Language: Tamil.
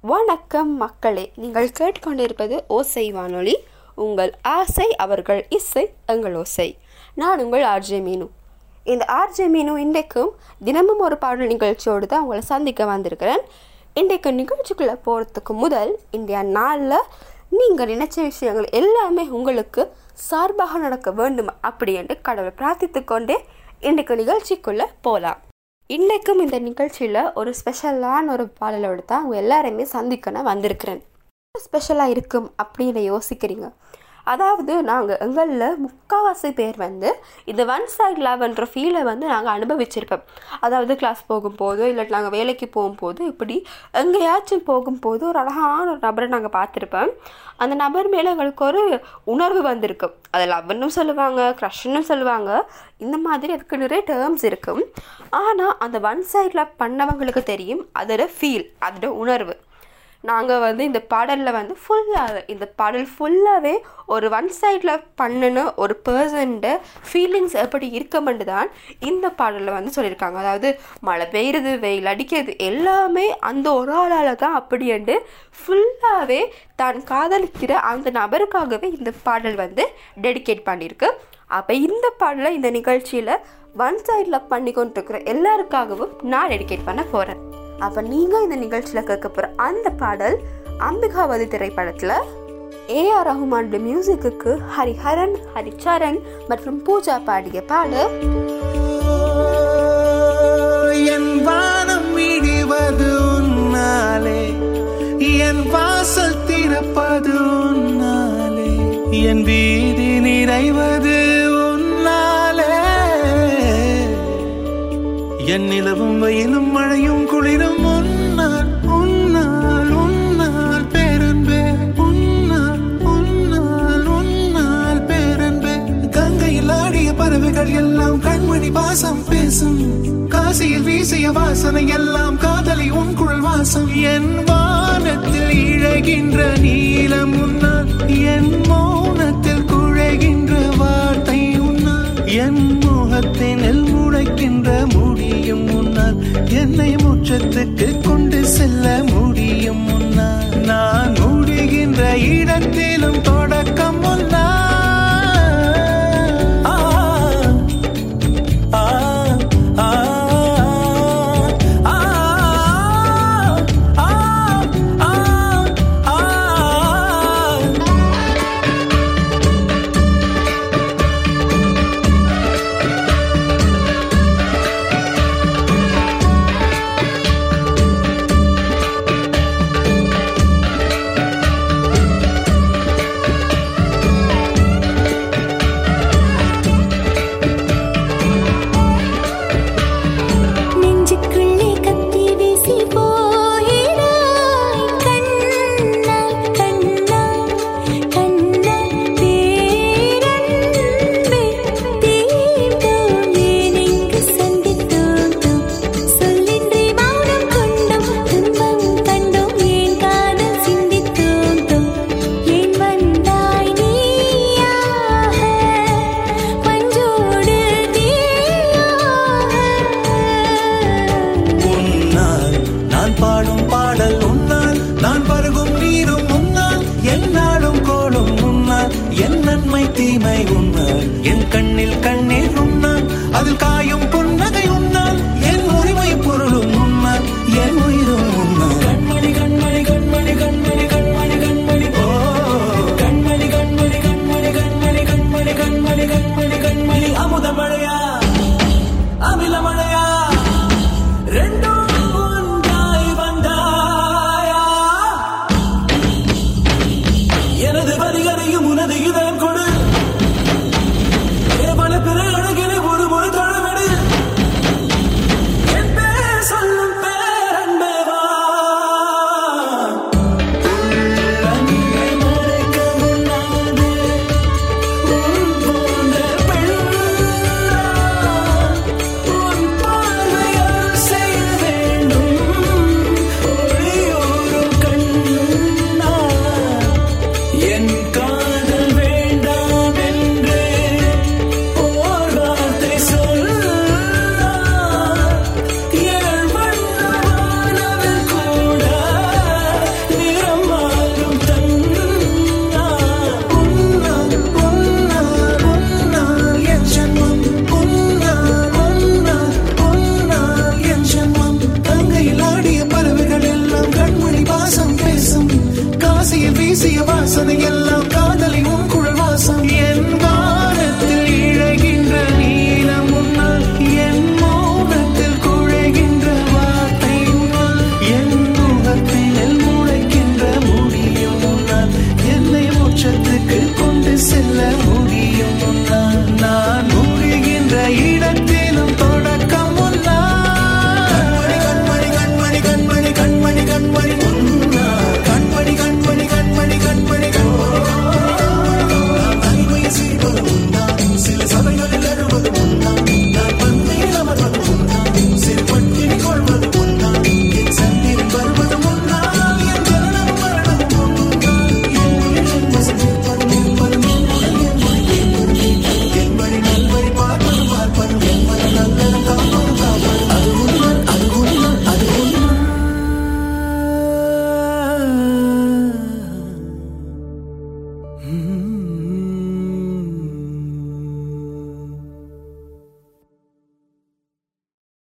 வணக்கம் மக்களே, நீங்கள் கேட்டுக்கொண்டிருப்பது ஓசை வானொலி. உங்கள் ஆசை அவர்கள் இசை எங்கள் ஓசை. நான் உங்கள் ஆர்ஜே மீனு. இந்த ஆர்ஜே மீனு இன்றைக்கும் தினமும் ஒரு பாடல் நிகழ்ச்சியோடு தான் உங்களை சந்திக்க வந்திருக்கிறேன். இன்றைக்கு நிகழ்ச்சிக்குள்ளே போகிறதுக்கு முதல் இந்தியா நாளில் நீங்கள் நினைச்ச விஷயங்கள் எல்லாமே உங்களுக்கு சார்பாக நடக்க வேண்டும் அப்படி என்று கடவுளை பிரார்த்தித்து கொண்டே இன்றைக்கு நிகழ்ச்சிக்குள்ளே போகலாம். இன்றைக்கும் இந்த நிகழ்ச்சியில் ஒரு ஸ்பெஷலான ஒரு பாடலோடு தான் அவங்க எல்லாரையுமே சந்திக்கணும் வந்திருக்கிறேன். ஸ்பெஷலாக இருக்கும் அப்படின்னு யோசிக்கிறீங்க. அதாவது நாங்கள் எங்களில் முக்கால்வாசி பேர் இந்த ஒன் சைட் லவ்ன்ற ஃபீலை நாங்கள் அனுபவிச்சிருப்போம். அதாவது கிளாஸ் போகும்போது இல்லாட்டி நாங்கள் வேலைக்கு போகும்போது இப்படி எங்கேயாச்சும் போகும்போது ஒரு அழகான ஒரு நபரை நாங்கள் பார்த்துருப்போம். அந்த நபர் மேலே எங்களுக்கு ஒரு உணர்வு வந்திருக்கும். அதை லவ்னு சொல்லுவாங்க, க்ரஷ்ன்னு சொல்லுவாங்க. இந்த மாதிரி அதுக்கு நிறைய டேர்ம்ஸ் இருக்கும். ஆனால் அந்த ஒன் சைட் லவ் பண்ணவங்களுக்கு தெரியும் அதோட ஃபீல், அதோட உணர்வு. நாங்கள் இந்த பாடலில் இந்த பாடல் ஃபுல்லாகவே ஒரு ஒன் சைடில் பண்ணின ஒரு பர்சன்ட ஃபீலிங்ஸ் எப்படி இருக்கமென்று தான் இந்த பாடலில் சொல்லியிருக்காங்க. அதாவது மழை பெய்யுறது, வெயில் அடிக்கிறது எல்லாமே அந்த ஒரு ஆளால் தான் அப்படின்ட்டு ஃபுல்லாகவே தான் காதலிக்கிற அந்த நபருக்காகவே இந்த பாடல் டெடிகேட் பண்ணியிருக்கு. அப்போ இந்த பாடலை இந்த நிகழ்ச்சியில் ஒன் சைடில் பண்ணி கொண்டிருக்கிற எல்லாருக்காகவும் நான் டெடிகேட் பண்ண போகிறேன். அப்போ நீங்கள் இந்த நிகழ்ச்சியில் கேட்க போகிற அந்த பாடல் அம்பிகாவதி திரைப்படத்தில் ஏஆர் ரஹ்மான் மியூசிக்கு ஹரிஹரன், ஹரிச்சரன் மற்றும் பூஜா பாடிய பாடல். என் வானம் இடிவது உன்னாலே, என் வாசல் திறப்பது உன்னாலே, என் வீதி நிறைவது உன்னாலே, என் நிலவும் வெயிலும் மழையும் குளிரும் உன்னால், உன்னால், உன்னால் பேரன்பே, உன்னால், உன்னால், உன்னால் பேரன்பே. கங்கையில் ஆடிய பறவைகள் எல்லாம் கண்மணி பாசம் பேசும், காசியில் வீசிய வாசனை எல்லாம் காதலி உன் குழல் வாசம். என் வானத்தில் இழகின்ற நீலம் உன்னால், என் மௌனத்தில் குழைகின்ற வார்த்தை உன்னால், என் முகத்தினில் முளைக்கின்ற முடியும் உன்னால், என்னை முற்றத்துக்கு கொண்டு செல்ல